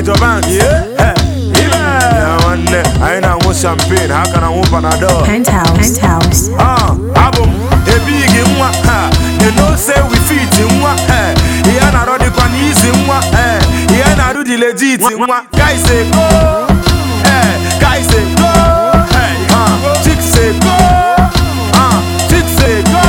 Major Banks. Yeah. I ain't no champagne. How can I open a door? Penthouse. Album. A big in one. You know, say we fit in one. He ain't not the one easy in one. He ain't not do the legit in one. Guys say go. Guys say go. Chicks say go. Chicks say go.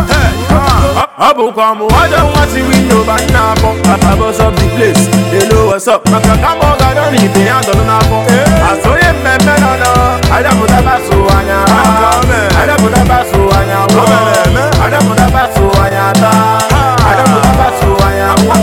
Abu come, I don't want to win no but now. I bust up the place. They know what's up. I come on, I don't need the hand on the I saw him, man. I don't put a basso on ya. I don't put a basso on ya. I don't put a basso on ya. I don't put a basso on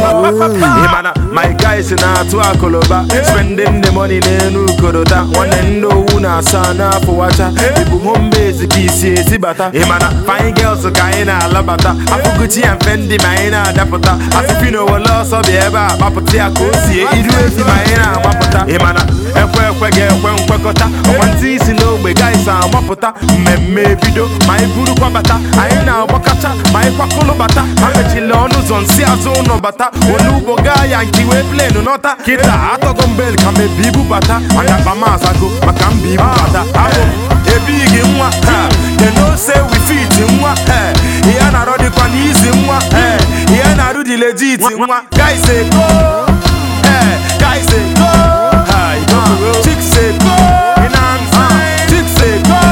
ya. My guys in a Tuakoloba, spending the money in Ukodota. One and no una sana for watcha. People home base kisi bata. Imana fine girls kaina labata. Afuguchi and Fendi maina dapota. Asipino will loss of the ever. Papatia kosi. Idu maina mapota. Imana when kwekota. One season no we guys are mapota. Me video my guru kwabata. Aina wakata my kwakolo bata. Amechilonu zon siazono bata. Olubo gaya we play no nota kita atogombel kame bibu bata akabama sago makam bibu bata abo e big in one they know say we fit in one he ain't not the one easy in one he ain't not do the legit in one guys say go guys say go chicks say go chicks say go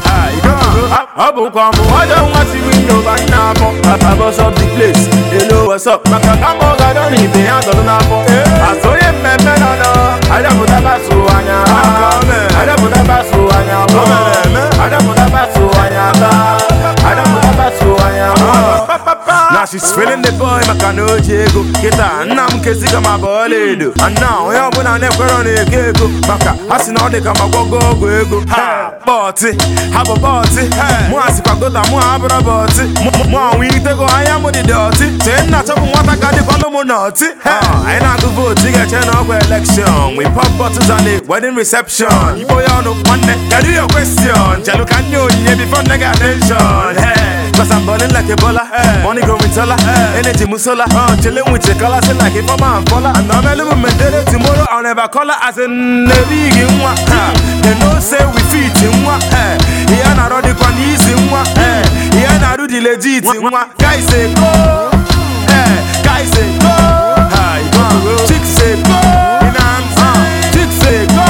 Abu come, I don't want to win no but now. I bust up the place, they know what's up. I don't need the hand on the napo. I saw him, man, I don't put a basso on ya. I don't put a basso on ya. I don't put a basso on ya. I don't put a basso on ya. Now she's feeling the boy, Macano Diego. Get a nam kesiga my body. And now, I want to never run a cake. Maka, I see now they come a go. Ha, party, have a party. Mwasi kwa gota mwabra boti. Mwawite go aya mo di dirty. Tena chopu mwata kadi kono mo naughty. I na go vote to get turn up election. We pop bottles on the wedding reception. Ibo ya no one can do your question. Jalu can you before nigga attention. Cause I'm balling like a baller. Money growing taller. Energy musala. Chilling with your colors like a mama and faller. And I'm a little medal tomorrow. I'll never call her as in the big in one. They know say we fit in one. He ain't not the one easy in one. He ain't not do the legit in one. Guys say go. Guys say go. Chicks say go. Chicks say go.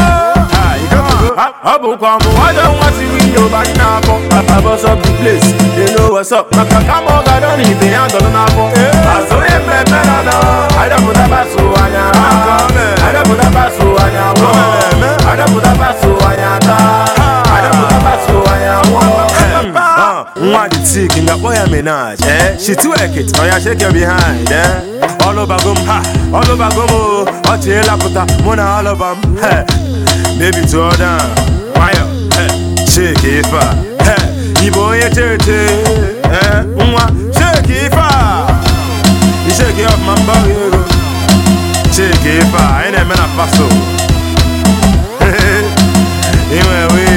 Abu come, I don't want to win no but now. I bust up the place, they know what's up. I come on, I don't need the hand on the napo. I saw him, man, I don't put a basso on ya. I don't put a basso on ya. I don't put a basso on ya. I don't put a basso on ya. One the tick in the boy menage, she twerk it, oh yeah, shake your behind, all over gum, all over gum, oh, chill up, mona all over, baby, to all down, fire, shake it, Ibo ye tete, shake it, you shake it up, my body, shake it, I ain't a man of passo, anyway,